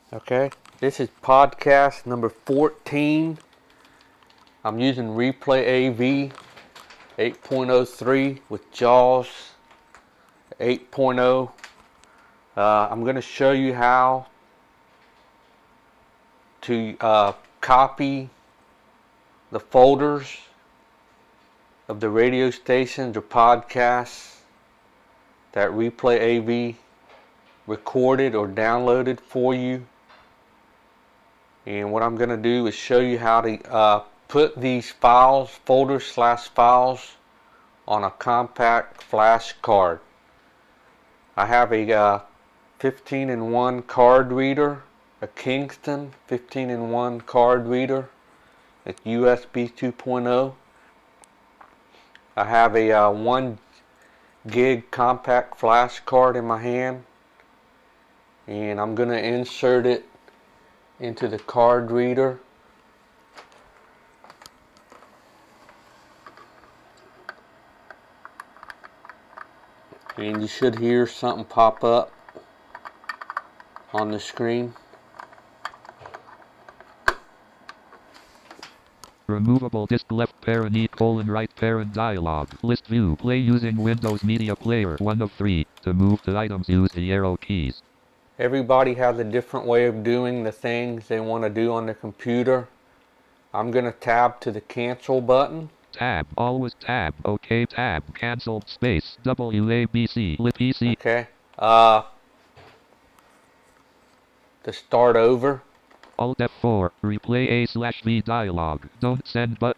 Okay, this is podcast number 14. I'm using Replay AV 8.03 with JAWS 8.0. I'm going to show you how to copy the folders of the radio stations or podcasts that Replay AV recorded or downloaded for you. And what I'm going to do is show you how to put these files, folders/files, on a compact flash card. I have a 15-in-1 card reader, a Kingston 15-in-1 card reader. It's USB 2.0. I have a 1 gig compact flash card in my hand, and I'm going to insert it into the card reader. And you should hear something pop up on the screen. Removable disk left parent right parent dialog. List view. Play using Windows Media Player 1 of 3. To move to items, use the arrow keys. Everybody has a different way of doing the things they want to do on their computer. I'm going to tab to the cancel button. Tab. Always tab. OK tab. Cancel. Space. WABC. PC. Okay. To start over. Alt F4. Replay A/V dialog. Don't send but.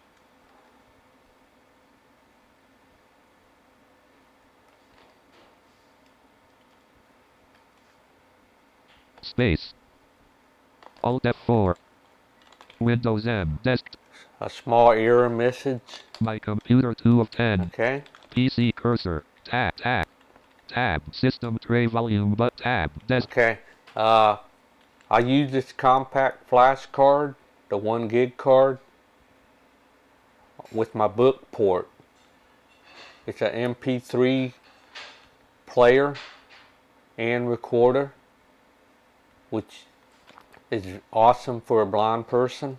Space. Alt F4. Windows M. Desk. A small error message. My computer 2 of 10. Okay. PC cursor. Tab. Tab. Tab. System tray volume but tab. Desk. Okay. I use this compact flash card, the 1 gig card, with my book port. It's an MP3 player and recorder, which is awesome for a blind person.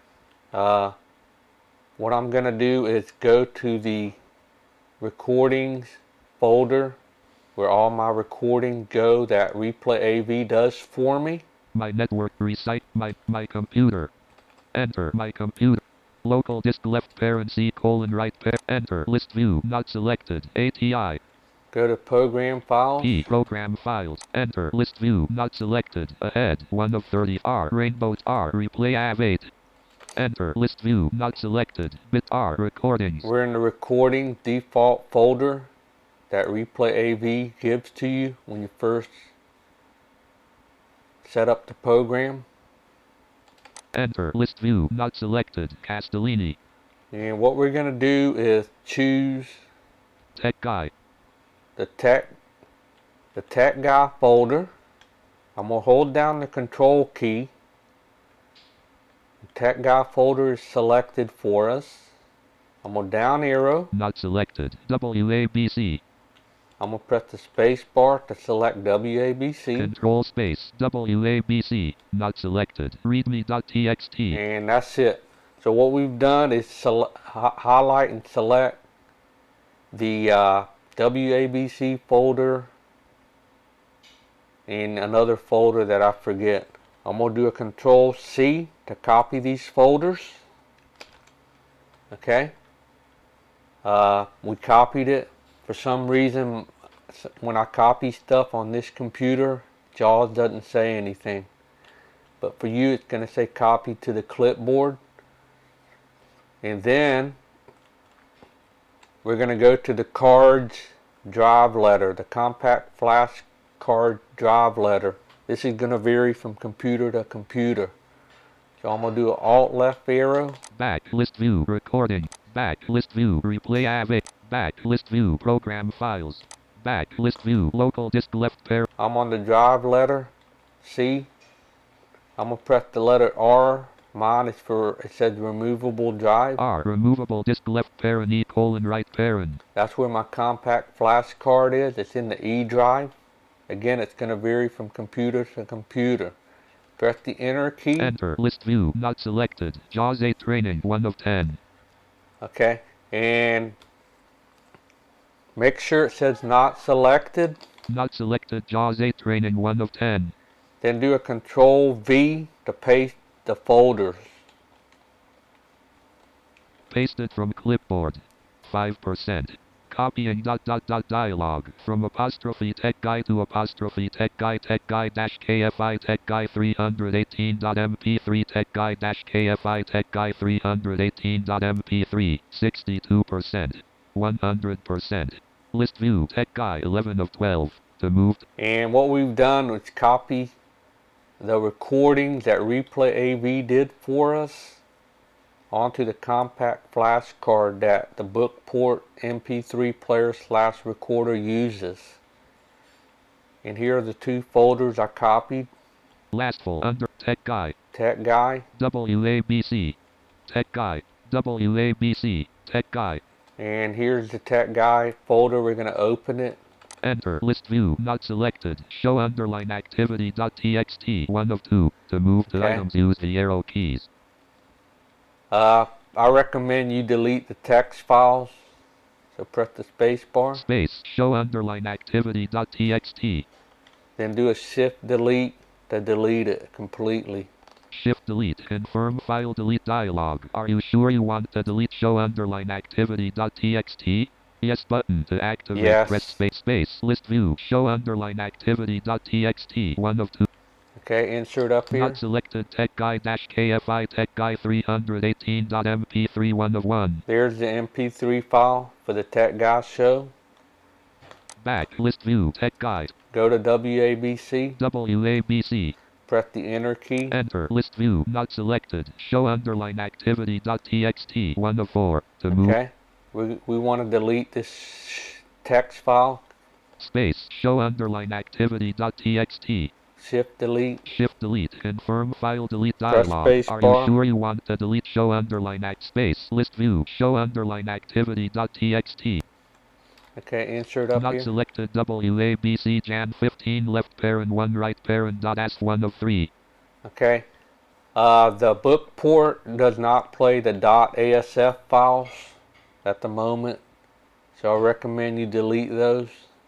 What I'm going to do is go to the recordings folder where all my recordings go that Replay AV does for me. My network recite my computer. Enter my computer. Local disk left parent right parent. Enter list view not selected. ATI. Go to program files. P program files. Enter list view not selected. Ahead 1 of 30. R Rainbow R Replay AV 8. Enter list view not selected. Bit R recordings. We're in the recording default folder that Replay AV gives to you when you first set up the program. Enter list view not selected. Castellini. And what we're going to do is choose Tech Guy. the tech guy folder. I'm going to hold down the control key. The tech guy folder is selected for us. I'm going to down arrow. Not selected. WABC. I'm going to press the space bar to select WABC. Control space. WABC. Not selected. Readme.txt. And that's it. So what we've done is highlight and select the WABC folder and another folder that I forget. I'm going to do a Control C to copy these folders. Okay. We copied it. For some reason, when I copy stuff on this computer, JAWS doesn't say anything. But for you, it's going to say copy to the clipboard. And then we're going to go to the cards drive letter, the compact flash card drive letter. This is going to vary from computer to computer. So I'm going to do an Alt left arrow. Back list view recording. Back list view replay AV. Back list view program files. Back list view local disk left pair. I'm on the drive letter C. I'm going to press the letter R. Mine is for, it says removable drive. R removable disk left parent right parent. That's where my compact flash card is. It's in the E drive. Again, it's going to vary from computer to computer. Press the enter key. Enter. List view. Not selected. JAWS 8 training. 1 of 10. Okay. And make sure it says not selected. Not selected. JAWS 8 training. 1 of 10. Then do a Control V to paste the folders. Pasted from clipboard. 5%. Copying ... dialog from apostrophe tech guy to apostrophe tech guy dash KFI tech guy 318.mp3 tech guy dash KFI tech guy 318.mp3 62%. 100%. List view tech guy 11 of 12 to move. And what we've done is copy the recordings that Replay AV did for us onto the compact flash card that the Bookport MP3 player / recorder uses. And here are the two folders I copied. Lastful under Tech Guy. Tech Guy. WABC. Tech Guy. WABC. Tech Guy. And here's the Tech Guy folder. We're going to open it. Enter. List view. Not selected. Show underline activity.txt. 1 of 2. To move to items, use the arrow keys. I recommend you delete the text files. So press the space bar. Space. Show underline activity.txt. Then do a shift delete to delete it completely. Shift delete. Confirm file delete dialog. Are you sure you want to delete show underline activity.txt? Yes button to activate. Yes. Press space. List view. Show underline activity.txt. 1 of 2. Okay, insert up here. Not selected. Tech Guy dash KFI Tech Guy 318.mp3 1 of 1. There's the MP3 file for the Tech Guy show. Back. List view. Tech Guide. Go to WABC. WABC. Press the enter key. Enter. List view. Not selected. Show underline activity.txt. 1 of 4. To move. Okay. We want to delete this text file. Space. Show underline activity.txt. Shift delete. Shift delete. Confirm file delete Press dialog. space Are bar. you sure you want to delete show underline act space? List view. Show underline activity.txt. Okay, insert up Not here. selected. WABC Jan 15 left parent 1 right parent dot as 1 of 3. Okay. The Bookport does not play the .asf files at the moment, so I recommend you delete those.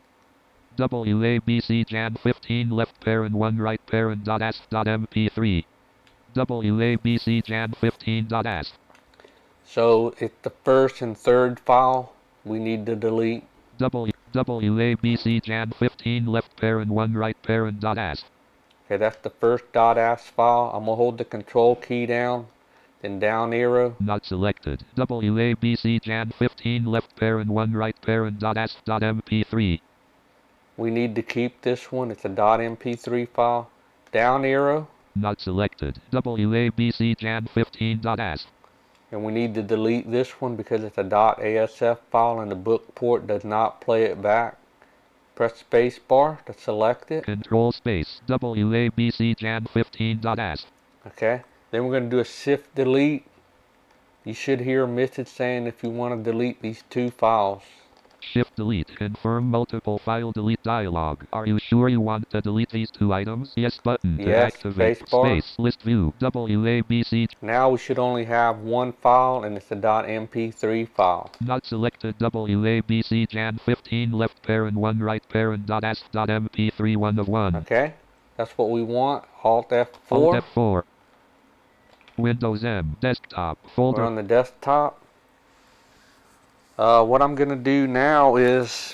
WABC Jan 15 left parent 1 right parent dot as dot mp3. WABC Jan 15 dot as. So it's the first and third file we need to delete. WABC Jan 15 left parent 1 right parent dot as. Okay, that's the first .as file. I'm going to hold the control key down, then down arrow. Not selected. WABC Jan 15 left parent 1 right parent dot as dot mp3. We need to keep this one. It's a .mp3 file. Down arrow. Not selected. WABC Jan 15 dot as. And we need to delete this one because it's a .asf file and the Bookport does not play it back. Press space bar to select it. Control space. WABC Jan 15 dot as. Okay. Then we're going to do a shift delete. You should hear a message saying if you want to delete these two files. Shift delete. Confirm multiple file delete dialog. Are you sure you want to delete these two items? Yes button to Yes, activate. space bar. Space. List view. WABC. Now we should only have one file and it's a .mp3 file. Not selected. WABC Jan 15 left parent 1 right parent dot as dot mp3 1 of 1. Okay. That's what we want. Alt F4. Alt F4. Windows M. Desktop. Folder. We're on the desktop. What I'm going to do now is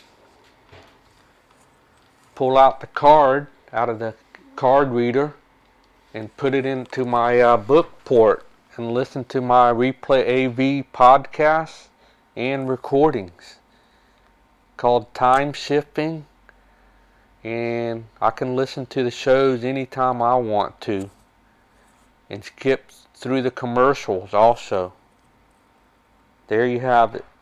pull out the card out of the card reader and put it into my Bookport and listen to my Replay AV podcasts and recordings called Time Shifting, and I can listen to the shows anytime I want to and skip through the commercials also. There you have it.